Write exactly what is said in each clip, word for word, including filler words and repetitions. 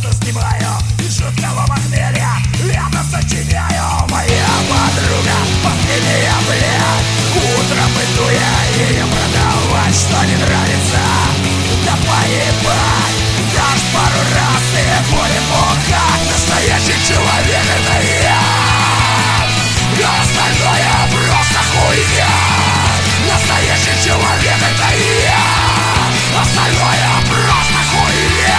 комнату снимаю и жуткого похмелья рядом сочиняю. Моя подруга, последняя, блядь, утром иду я ей продавать, что не нравится, да поебать. Дашь пару раз и будет как настоящий человек, это я. А остальное просто хуйня. Настоящий человек, это я. Остальное просто хуйня.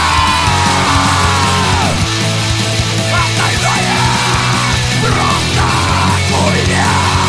Остальное просто хуйня.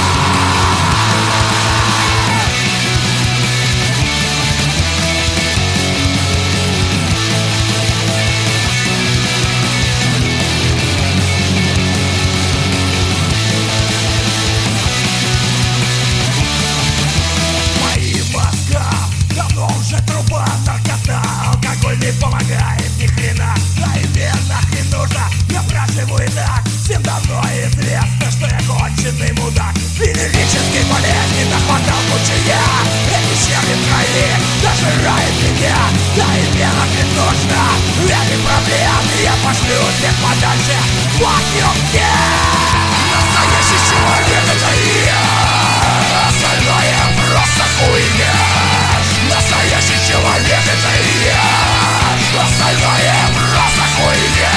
Не помогает ни хрена, да и мне нахрен нужно. Я проживу и так, всем давно известно, что я конченый мудак. Венерической болезни нахватал кучу я. Эти черви в крови дожирают меня, да и мне нахрен нужно. Эти проблемы я пошлю всех подальше. Fuck you, yeah! Настоящий человек, это я. Остальное просто хуйня. Настоящий человек, это я. Остальное просто хуйня.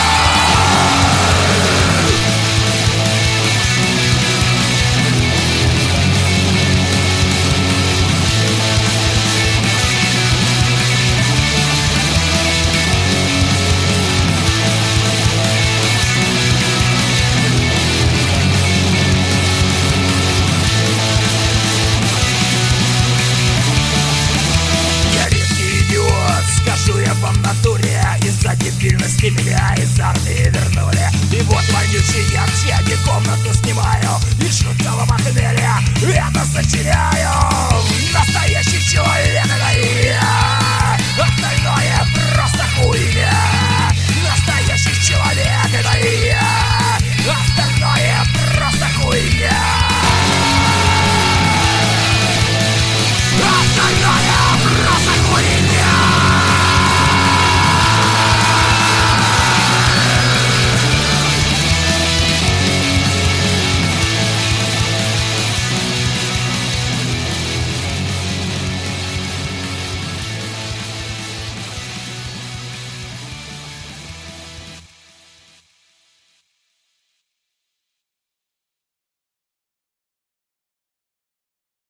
По натуре из-за дебильности меня из армии вернули. И вот вонючий я в чья комнату снимаю.